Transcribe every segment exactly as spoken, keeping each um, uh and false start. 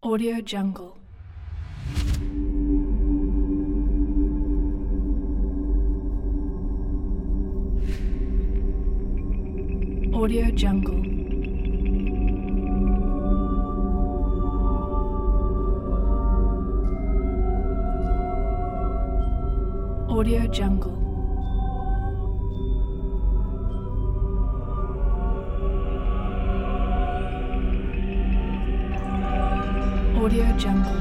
Audio Jungle. Audio Jungle. Audio Jungle. Audio Jungle.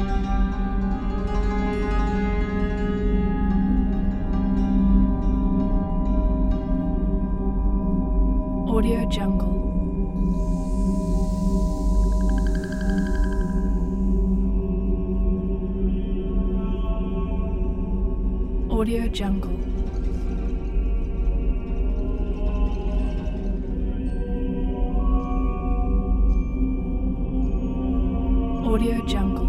Audio Jungle. Audio Jungle. Audio Jungle.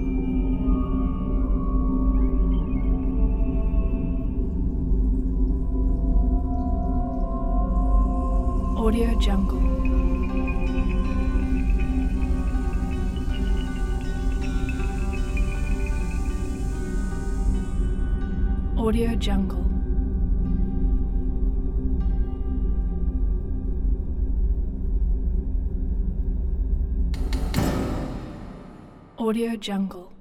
Audio Jungle. Audio Jungle. Audio Jungle.